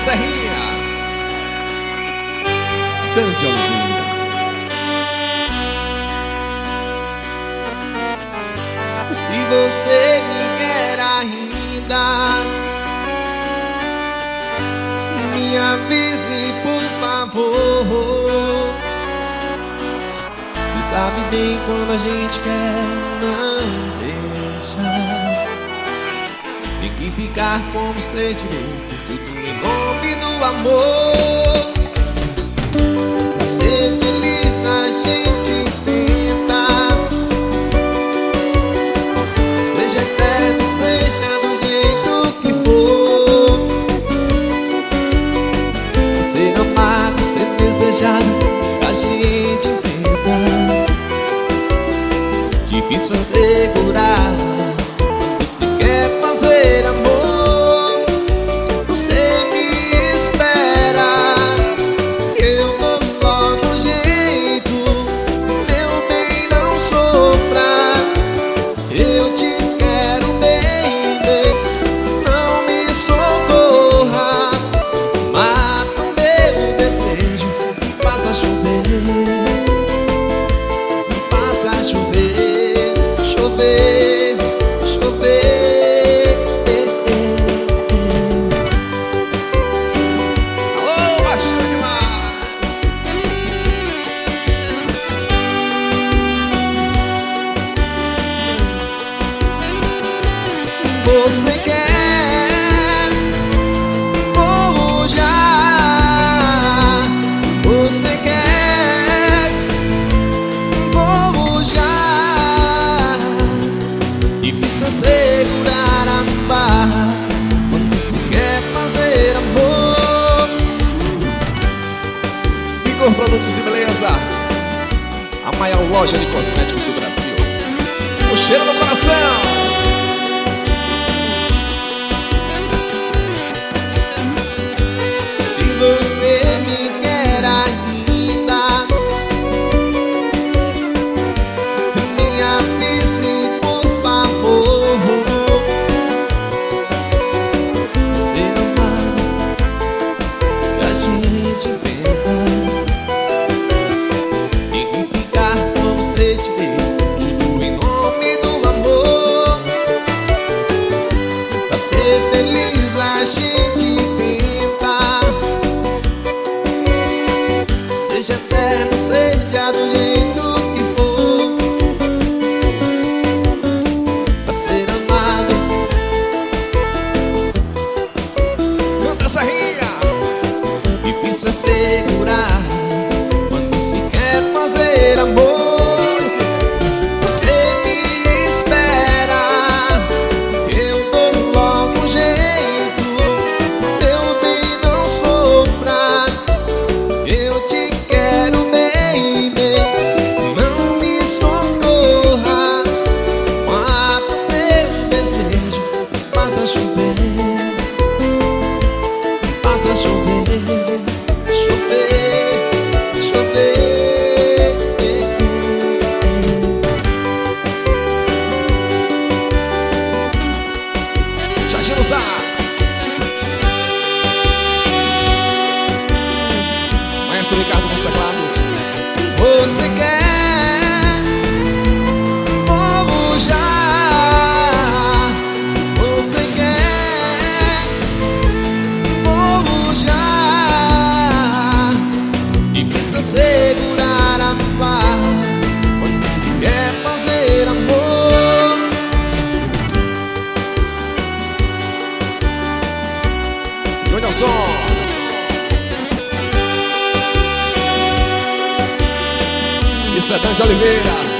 Serrinha, Dante Oliveira. Se você me quer ainda, me avise por favor. Se sabe bem quando a gente quer, não deixa. Tem que ficar como ser direito, tudo em nome do amor. Pra ser feliz a gente tenta, seja eterno, seja do jeito que for. Ser amado, ser desejado, a gente tenta. Difícil assegurar quando se quer fazer amor. Você me espera, eu dou logo um jeito. Meu bem, não sofra, eu te quero bem, bem. Não me socorra, mata o meu desejo, me faça chover, me faça chover, chover, chover. Alô, baixando demais. Você quer, vou já. Você quer, vou já. Difícil segurar a barra quando se quer fazer amor. Igor Produtos de Beleza, a maior loja de cosméticos do Brasil. O cheiro no coração. Se você me quer ainda, me avise por favor. Ser amado, a gente tenta. Tem que ficar com você te ver, tudo em nome do amor. Pra ser feliz a gente tenta. Seja eterno, seja do jeito que for. Pra ser amado, Canta Serrinha. difícil é segurar quando se quer fazer amor. Você me espera, eu dou logo um jeito. Meu bem, não sofra, eu te quero bem, bem. Não me socorra, mata o meu desejo, faça chover, faça chover, chover, chover. Jardim Sax. Maestro Ricardo nos teclados. Você quer, vou já. Você quer, vou já. Difícil segurar a barra quando se quer fazer amor. Júnior Som. Isso é Dante Oliveira.